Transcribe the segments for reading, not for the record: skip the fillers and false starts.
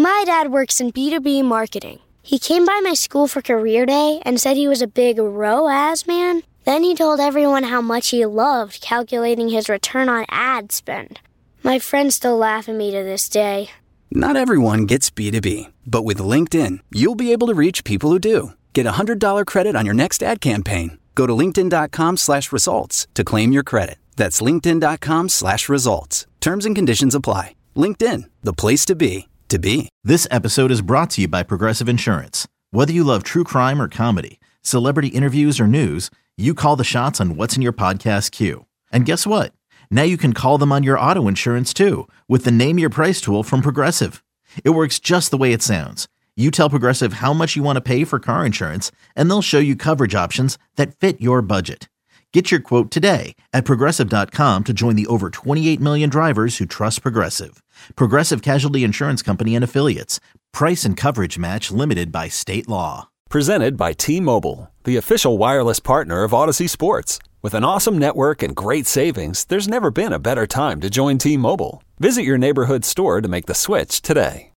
My dad works in B2B marketing. He came by my school for career day and said he was a big ROAS man. Then he told everyone how much he loved calculating his return on ad spend. My friends still laugh at me to this day. Not everyone gets B2B, but with LinkedIn, you'll be able to reach people who do. Get a $100 credit on your next ad campaign. Go to linkedin.com/results to claim your credit. That's linkedin.com/results. Terms and conditions apply. LinkedIn, the place to be, to be. This episode is brought to you by Progressive Insurance. Whether you love true crime or comedy, celebrity interviews or news, you call the shots on what's in your podcast queue. And guess what? Now you can call them on your auto insurance too with the Name Your Price tool from Progressive. It works just the way it sounds. You tell Progressive how much you want to pay for car insurance, and they'll show you coverage options that fit your budget. Get your quote today at Progressive.com to join the over 28 million drivers who trust Progressive. Progressive Casualty Insurance Company and Affiliates. Price and coverage match limited by state law. Presented by T-Mobile, the official wireless partner of Odyssey Sports. With an awesome network and great savings, there's never been a better time to join T-Mobile. Visit your neighborhood store to make the switch today.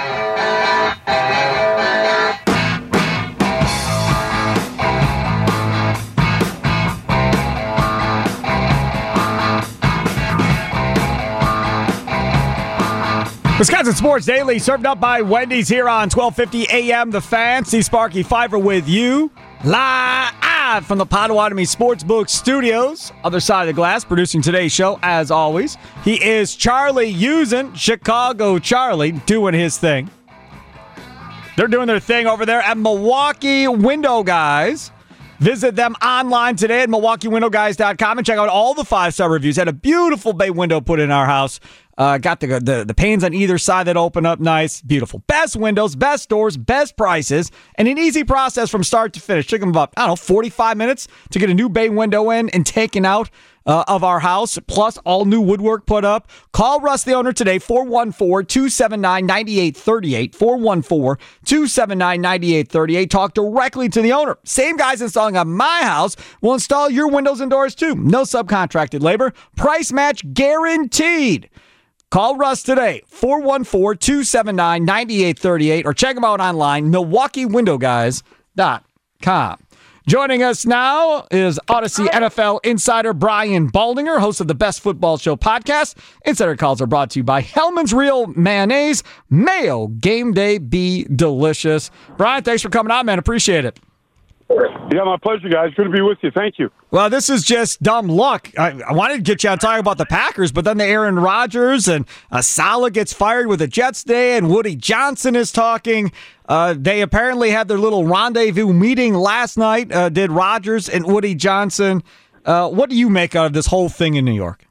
Wisconsin Sports Daily, served up by Wendy's here on 1250 AM. The Fan. Steve Sparky Pfeiffer with you, live from the Potawatomi Sportsbook Studios. Other side of the glass, producing today's show, as always. He is Charlie Usen, Chicago Charlie, doing his thing. They're doing their thing over there at Milwaukee Window Guys. Visit them online today at MilwaukeeWindowGuys.com and check out all the 5-star reviews. Had a beautiful bay window put in our house. Got the panes on either side that open up nice. Beautiful. Best windows, best doors, best prices, and an easy process from start to finish. Took them about, 45 minutes to get a new bay window in and taken out of our house, plus all new woodwork put up. Call Russ, the owner, today, 414-279-9838, 414-279-9838. Talk directly to the owner. Same guys installing on my house will install your windows and doors, too. No subcontracted labor. Price match guaranteed. Call Russ today, 414-279-9838, or check him out online, MilwaukeeWindowGuys.com. Joining us now is Odyssey NFL insider Brian Baldinger, host of the Best Football Show podcast. Insider calls are brought to you by Hellman's Real Mayonnaise. Mayo game day be delicious. Brian, thanks for coming on, man. Appreciate it. Yeah, my pleasure, guys. Good to be with you. Thank you. Well, this is just dumb luck. I wanted to get you on talking about the Packers, but then the Aaron Rodgers and Saleh gets fired with the Jets day, and Woody Johnson is talking. They apparently had their little rendezvous meeting last night, did Rodgers and Woody Johnson. What do you make out of this whole thing in New York?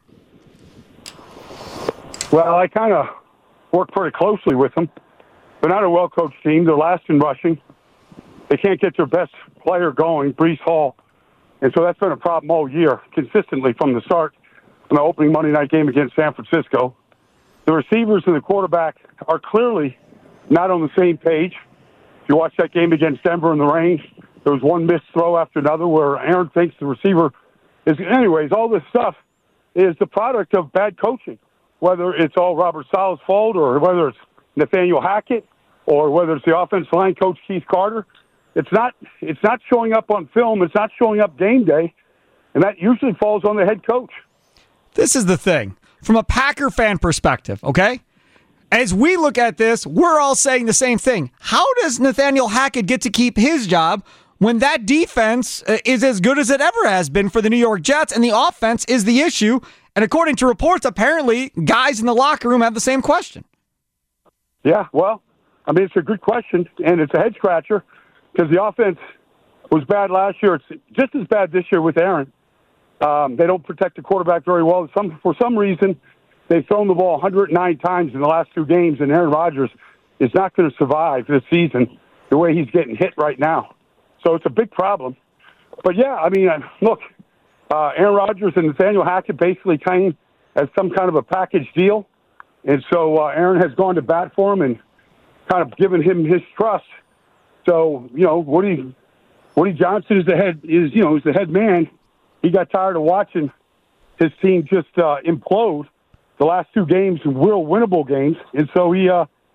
Well, I kind of work pretty closely with them. They're not a well-coached team. They're last in rushing. They can't get their best player going, Breece Hall. And so that's been a problem all year, consistently from the start in the opening Monday night game against San Francisco. The receivers and the quarterback are clearly not on the same page. If you watch that game against Denver in the rain, there was one missed throw after another where Aaron thinks the receiver is... Anyways, all this stuff is the product of bad coaching, whether it's all Robert Saleh's fault or whether it's Nathaniel Hackett or whether it's the offensive line coach Keith Carter. It's not showing up on film. It's not showing up game day, and that usually falls on the head coach. This is the thing. From a Packer fan perspective, okay? As we look at this, we're all saying the same thing. How does Nathaniel Hackett get to keep his job when that defense is as good as it ever has been for the New York Jets, and the offense is the issue? And according to reports, apparently guys in the locker room have the same question. Yeah, well, I mean, it's a good question, and it's a head-scratcher. Because the offense was bad last year. It's just as bad this year with Aaron. They don't protect the quarterback very well. For some reason, they've thrown the ball 109 times in the last 2 games, and Aaron Rodgers is not going to survive this season the way he's getting hit right now. So it's a big problem. But, yeah, I mean, look, Aaron Rodgers and Nathaniel Hackett basically came as some kind of a package deal. And so Aaron has gone to bat for him and kind of given him his trust. So, Woody Johnson is the head man. He got tired of watching his team just implode the last 2 games, real winnable games. And so he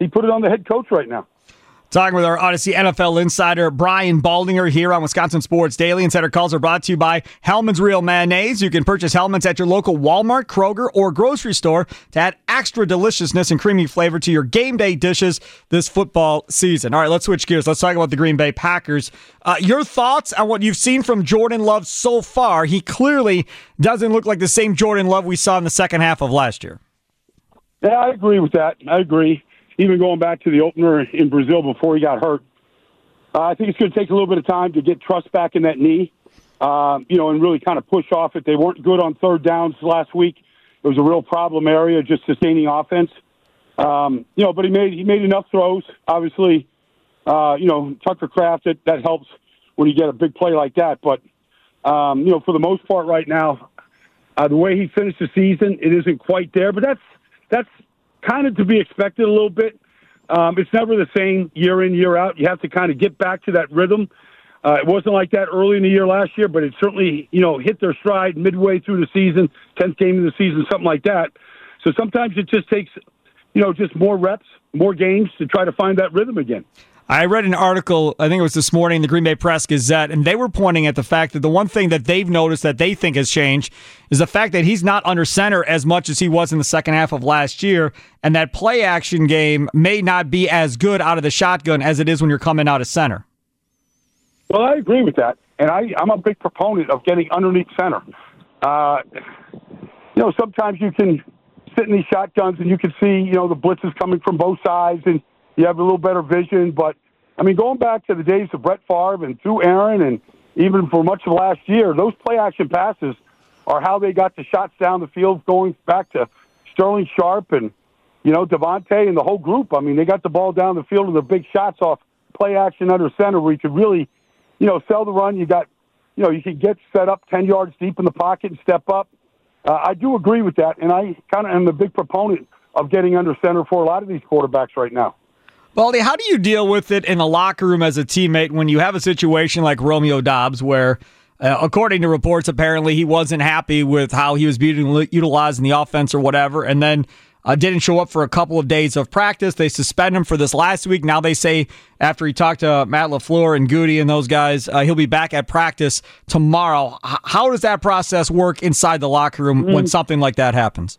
he put it on the head coach right now. Talking with our Odyssey NFL insider, Brian Baldinger, here on Wisconsin Sports Daily. Insider calls are brought to you by Hellmann's Real Mayonnaise. You can purchase Hellmann's at your local Walmart, Kroger, or grocery store to add extra deliciousness and creamy flavor to your game day dishes this football season. All right, let's switch gears. Let's talk about the Green Bay Packers. Your thoughts on what you've seen from Jordan Love so far? He clearly doesn't look like the same Jordan Love we saw in the second half of last year. Yeah, I agree with that. I agree. Even going back to the opener in Brazil before he got hurt, I think it's going to take a little bit of time to get trust back in that knee, and really kind of push off it. They weren't good on third downs last week. It was a real problem area, just sustaining offense. But he made enough throws. Obviously, Tucker Kraft, that helps when you get a big play like that. But, for the most part right now, the way he finished the season, it isn't quite there. But that's kind of to be expected a little bit. It's never the same year in, year out. You have to kind of get back to that rhythm. It wasn't like that early in the year last year, but it certainly, hit their stride midway through the season, 10th game of the season, something like that. So sometimes it just takes, just more reps, more games to try to find that rhythm again. I read an article, I think it was this morning, in the Green Bay Press-Gazette, and they were pointing at the fact that the one thing that they've noticed that they think has changed is the fact that he's not under center as much as he was in the second half of last year, and that play-action game may not be as good out of the shotgun as it is when you're coming out of center. Well, I agree with that, and I'm a big proponent of getting underneath center. Sometimes you can sit in these shotguns and you can see, the blitzes coming from both sides, and you have a little better vision. But, going back to the days of Brett Favre and through Aaron and even for much of last year, those play-action passes are how they got the shots down the field, going back to Sterling Sharp and, Devontae and the whole group. They got the ball down the field with the big shots off play-action under center where you could really, sell the run. You got, you could get set up 10 yards deep in the pocket and step up. I do agree with that, and I kind of am a big proponent of getting under center for a lot of these quarterbacks right now. Baldy, how do you deal with it in the locker room as a teammate when you have a situation like Romeo Doubs where, according to reports, apparently he wasn't happy with how he was being utilized in the offense or whatever, and then didn't show up for a couple of days of practice. They suspend him for this last week. Now they say after he talked to Matt LaFleur and Goody and those guys, he'll be back at practice tomorrow. How does that process work inside the locker room when something like that happens?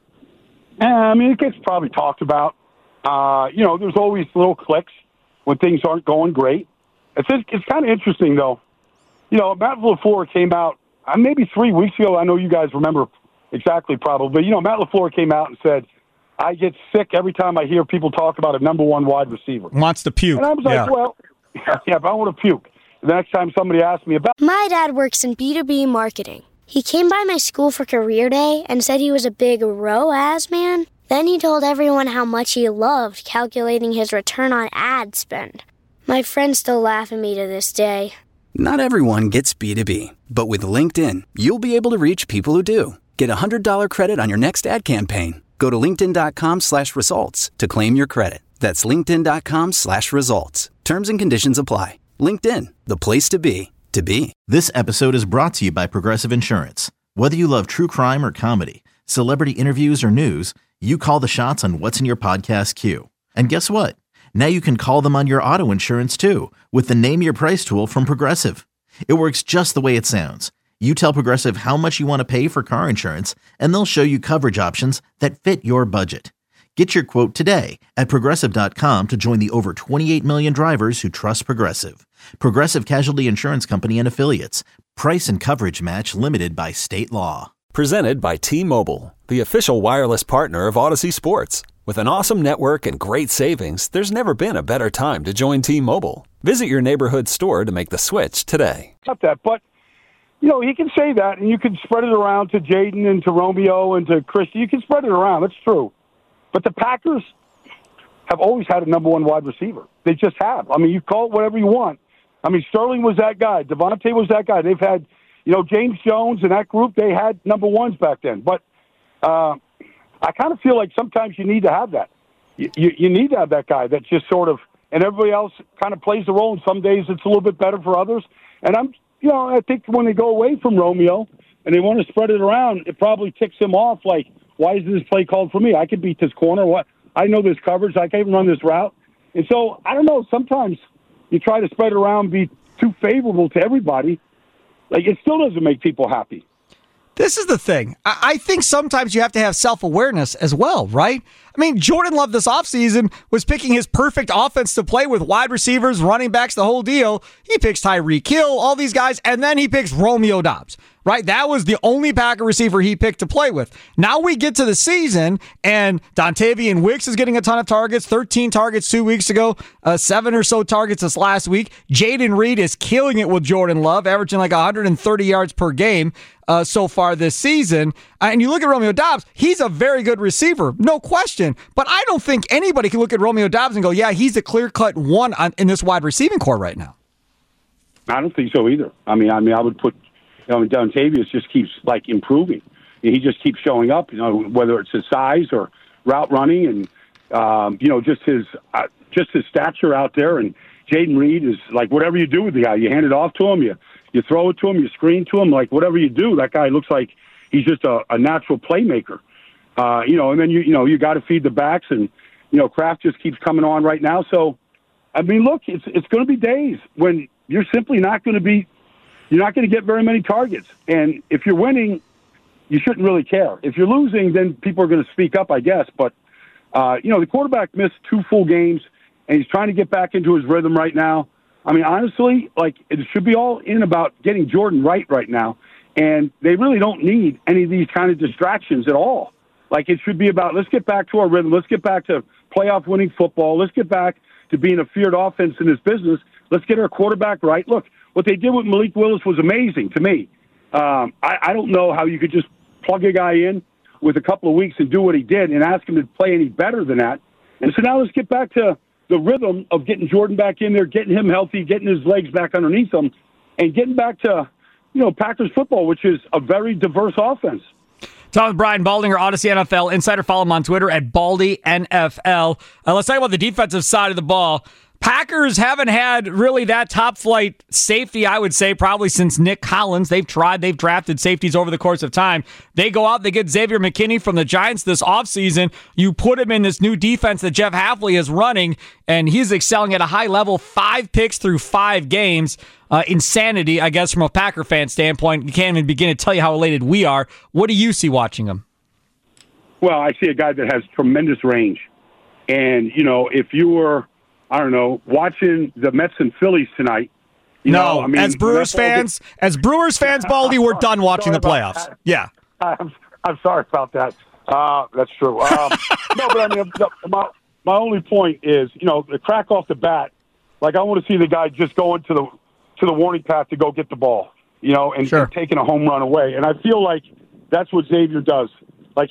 It gets probably talked about. There's always little clicks when things aren't going great. It's kind of interesting, though. Matt LaFleur came out maybe 3 weeks ago. I know you guys remember exactly probably. But, Matt LaFleur came out and said, I get sick every time I hear people talk about a number one wide receiver. Wants to puke. And I was like, well, but I want to puke. The next time somebody asks me about... My dad works in B2B marketing. He came by my school for career day and said he was a big ROAS man. Then he told everyone how much he loved calculating his return on ad spend. My friends still laugh at me to this day. Not everyone gets B2B, but with LinkedIn, you'll be able to reach people who do. Get a $100 credit on your next ad campaign. Go to linkedin.com/results to claim your credit. That's linkedin.com/results. Terms and conditions apply. LinkedIn, the place to be, to be. This episode is brought to you by Progressive Insurance. Whether you love true crime or comedy, celebrity interviews or news, you call the shots on what's in your podcast queue. And guess what? Now you can call them on your auto insurance too with the Name Your Price tool from Progressive. It works just the way it sounds. You tell Progressive how much you want to pay for car insurance, and they'll show you coverage options that fit your budget. Get your quote today at Progressive.com to join the over 28 million drivers who trust Progressive. Progressive Casualty Insurance Company and Affiliates. Price and coverage match limited by state law. Presented by T-Mobile, the official wireless partner of Odyssey Sports. With an awesome network and great savings, there's never been a better time to join T-Mobile. Visit your neighborhood store to make the switch today. Not that, but... he can say that, and you can spread it around to Jaden and to Romeo and to Christy. You can spread it around. That's true. But the Packers have always had a number one wide receiver. They just have. You call it whatever you want. Sterling was that guy. Devontae was that guy. They've had, James Jones and that group, they had number ones back then. But I kind of feel like sometimes you need to have that. You need to have that guy that just sort of, and everybody else kind of plays the role. And some days it's a little bit better for others. And I think when they go away from Romeo and they want to spread it around, it probably ticks him off like, why is this play called for me? I could beat this corner. I know this coverage. I can't run this route. And so, I don't know, sometimes you try to spread it around, be too favorable to everybody. Like, it still doesn't make people happy. This is the thing. I think sometimes you have to have self-awareness as well, right? I mean, Jordan Love this offseason was picking his perfect offense to play with wide receivers, running backs, the whole deal. He picks Tyreek Hill, all these guys, and then he picks Romeo Doubs, right? That was the only Packer receiver he picked to play with. Now we get to the season, and Dontavian Wicks is getting a ton of targets, 13 targets 2 weeks ago, 7 or so targets this last week. Jaden Reed is killing it with Jordan Love, averaging like 130 yards per game so far this season. And you look at Romeo Doubs, he's a very good receiver, no question. But I don't think anybody can look at Romeo Doubs and go, yeah, he's a clear-cut one in this wide receiving core right now. I don't think so either. I mean, I would put, Dontavius just keeps like improving. He just keeps showing up. Whether it's his size or route running, and just his stature out there. And Jaden Reed is like whatever you do with the guy, you hand it off to him, you throw it to him, you screen to him, like whatever you do, that guy looks like he's just a natural playmaker. And then you got to feed the backs, and Kraft just keeps coming on right now. So, I mean, look, it's going to be days when you're simply not going to get very many targets. And if you're winning, you shouldn't really care. If you're losing, then people are going to speak up, I guess. But the quarterback missed 2 full games, and he's trying to get back into his rhythm right now. I mean, honestly, like it should be all in about getting Jordan right now, and they really don't need any of these kind of distractions at all. Like, it should be about, let's get back to our rhythm. Let's get back to playoff winning football. Let's get back to being a feared offense in this business. Let's get our quarterback right. Look, what they did with Malik Willis was amazing to me. I don't know how you could just plug a guy in with a couple of weeks and do what he did and ask him to play any better than that. And so now let's get back to the rhythm of getting Jordan back in there, getting him healthy, getting his legs back underneath him, and getting back to, Packers football, which is a very diverse offense. Talking with Brian Baldinger, Odyssey NFL Insider. Follow him on Twitter at BaldyNFL. Let's talk about the defensive side of the ball. Packers haven't had really that top-flight safety, I would say, probably since Nick Collins. They've drafted safeties over the course of time. They go out, they get Xavier McKinney from the Giants this offseason. You put him in this new defense that Jeff Hafley is running, and he's excelling at a high level. 5 picks through 5 games. Insanity, I guess, from a Packer fan standpoint. You can't even begin to tell you how elated we are. What do you see watching him? Well, I see a guy that has tremendous range. And, if you were, I don't know, watching the Mets and Phillies tonight. As Brewers fans, Baldy, we're done watching the playoffs. Yeah. I'm sorry about that. That's true. No, but I mean, my only point is, the crack off the bat, like I want to see the guy just go into the warning path to go get the ball, and taking a home run away. And I feel like that's what Xavier does. I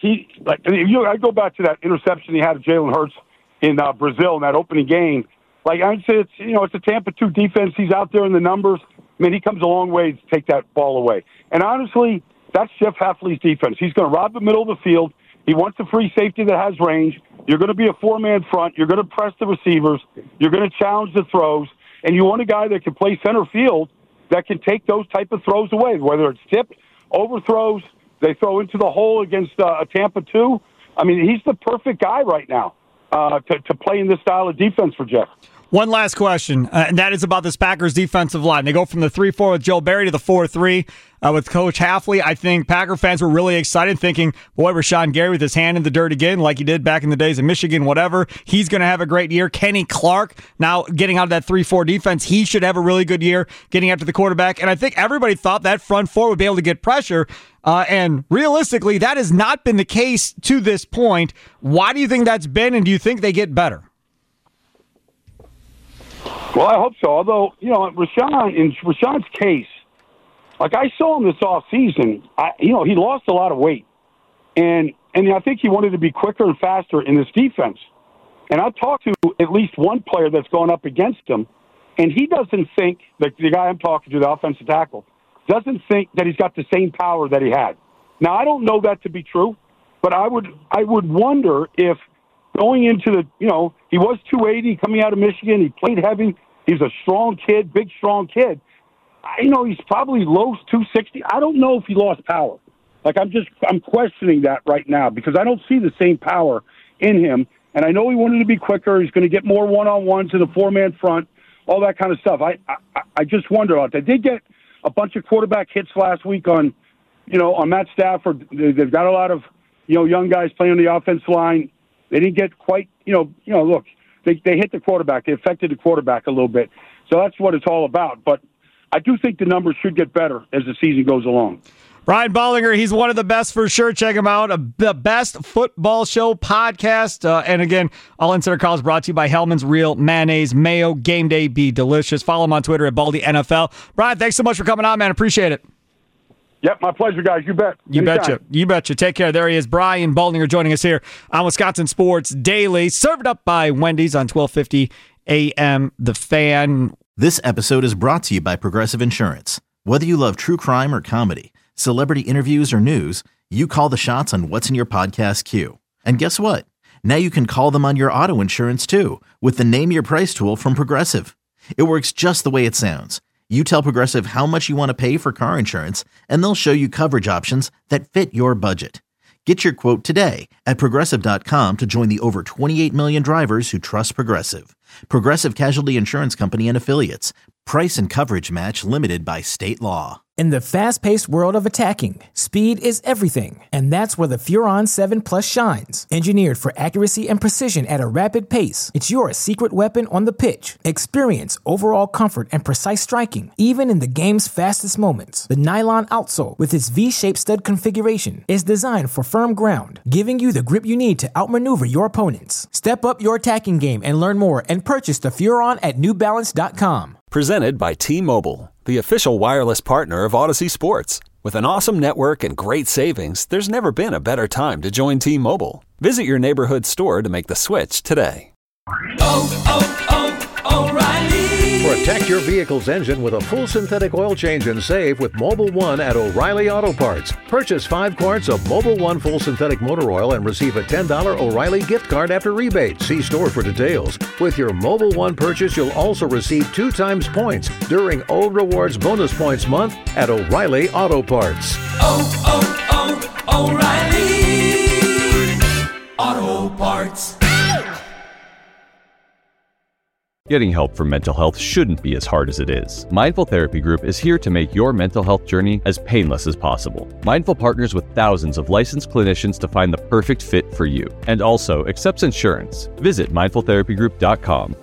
go back to that interception he had of Jalen Hurts in Brazil in that opening game. Like I'd say, it's a Tampa 2 defense. He's out there in the numbers. I mean, he comes a long way to take that ball away. And honestly, that's Jeff Hafley's defense. He's going to rob the middle of the field. He wants a free safety that has range. You're going to be a 4-man front. You're going to press the receivers. You're going to challenge the throws. And you want a guy that can play center field that can take those type of throws away, whether it's tipped, overthrows, they throw into the hole against a Tampa 2. I mean, he's the perfect guy right now to play in this style of defense for Jeff. One last question, and that is about this Packers defensive line. They go from the 3-4 with Joe Barry to the 4-3 with Coach Hafley. I think Packer fans were really excited, thinking, boy, Rashawn Gary with his hand in the dirt again, like he did back in the days in Michigan, whatever. He's going to have a great year. Kenny Clark, now getting out of that 3-4 defense, he should have a really good year getting after the quarterback. And I think everybody thought that front four would be able to get pressure. And realistically, that has not been the case to this point. Why do you think that's been, and do you think they get better? Well, I hope so. Although, in Rashawn's case, like I saw him this offseason, he lost a lot of weight. And I think he wanted to be quicker and faster in this defense. And I've talked to at least one player that's gone up against him, and he doesn't think, the guy I'm talking to, the offensive tackle, doesn't think that he's got the same power that he had. Now, I don't know that to be true, but I would wonder if going into he was 280 coming out of Michigan. He played heavy. He's a strong kid, big, strong kid. He's probably low 260. I don't know if he lost power. Like, I'm questioning that right now because I don't see the same power in him. And I know he wanted to be quicker. He's going to get more one-on-ones in the four-man front, all that kind of stuff. I just wonder about that. They did get a bunch of quarterback hits last week on Matt Stafford. They've got a lot of, young guys playing on the offensive line. They didn't get quite, look, they hit the quarterback. They affected the quarterback a little bit. So that's what it's all about. But I do think the numbers should get better as the season goes along. Brian Baldinger, he's one of the best for sure. Check him out. The Best Football Show podcast. And again, All Insider Calls brought to you by Hellman's Real Mayonnaise Mayo. Game day be delicious. Follow him on Twitter at Baldy NFL. Brian, thanks so much for coming on, man. Appreciate it. Yep, my pleasure, guys. You bet. You betcha. You betcha. Take care. There he is, Brian Baldinger, joining us here on Wisconsin Sports Daily. Served up by Wendy's on 1250 a.m. The Fan. This episode is brought to you by Progressive Insurance. Whether you love true crime or comedy, celebrity interviews or news, you call the shots on what's in your podcast queue. And guess what? Now you can call them on your auto insurance too with the Name Your Price tool from Progressive. It works just the way it sounds. You tell Progressive how much you want to pay for car insurance, and they'll show you coverage options that fit your budget. Get your quote today at Progressive.com to join the over 28 million drivers who trust Progressive. Progressive Casualty Insurance Company and Affiliates. Price and coverage match limited by state law. In the fast-paced world of attacking, speed is everything, and that's where the Furon 7 Plus shines. Engineered for accuracy and precision at a rapid pace, it's your secret weapon on the pitch. Experience overall comfort and precise striking, even in the game's fastest moments. The nylon outsole, with its V-shaped stud configuration, is designed for firm ground, giving you the grip you need to outmaneuver your opponents. Step up your attacking game and learn more and purchase the Furon at NewBalance.com. Presented by T-Mobile, the official wireless partner of Odyssey Sports. With an awesome network and great savings, there's never been a better time to join T-Mobile. Visit your neighborhood store to make the switch today. O'Reilly! Protect your vehicle's engine with a full synthetic oil change and save with Mobil 1 at O'Reilly Auto Parts. Purchase 5 quarts of Mobil 1 full synthetic motor oil and receive a $10 O'Reilly gift card after rebate. See store for details. With your Mobil 1 purchase, you'll also receive 2 times points during O Rewards Bonus Points Month at O'Reilly Auto Parts. O'Reilly Auto Parts. Getting help for mental health shouldn't be as hard as it is. Mindful Therapy Group is here to make your mental health journey as painless as possible. Mindful partners with thousands of licensed clinicians to find the perfect fit for you, and also accepts insurance. Visit mindfultherapygroup.com